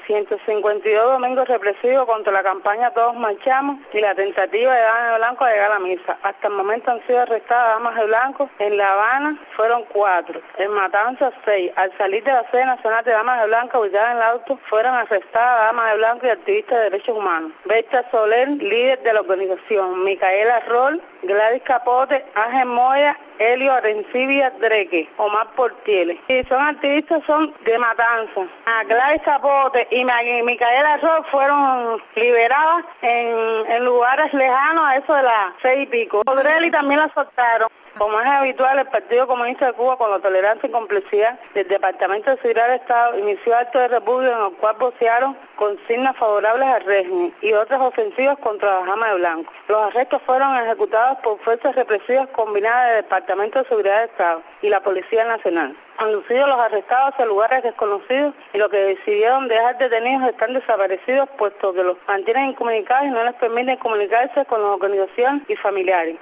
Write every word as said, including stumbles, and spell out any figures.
ciento cincuenta y dos domingos represivos contra la campaña Todos Marchamos y la tentativa de Damas de Blanco de llegar a la misa. Hasta el momento han sido arrestadas Damas de Blanco. En La Habana fueron cuatro, en Matanzas seis. Al salir de la sede nacional de Damas de Blanco ubicada en el auto, fueron arrestadas Damas de Blanco y activistas de derechos humanos. Berta Soler, líder de la organización, Micaela Roll, Gladys Capote, Ángel Moya, Helio Arencibia Dreque, Omar Portieles. Y son activistas, son de Matanzas. A Gladys Capote y Micaela Roll fueron liberadas en, en lugares lejanos a eso de las seis y pico. Odreli también la soltaron. Como es habitual, el Partido Comunista de Cuba, con la tolerancia y complicidad del Departamento de Seguridad del Estado, inició actos de repudio en el cual vocearon consignas favorables al régimen y otras ofensivas contra las Damas de Blanco. Los arrestos fueron ejecutados por fuerzas represivas combinadas del Departamento de Seguridad del Estado y la Policía Nacional. Han lucido los arrestados hacia lugares desconocidos y los que decidieron dejar detenidos están desaparecidos, puesto que los mantienen incomunicados y no les permiten comunicarse con las organizaciones y familiares.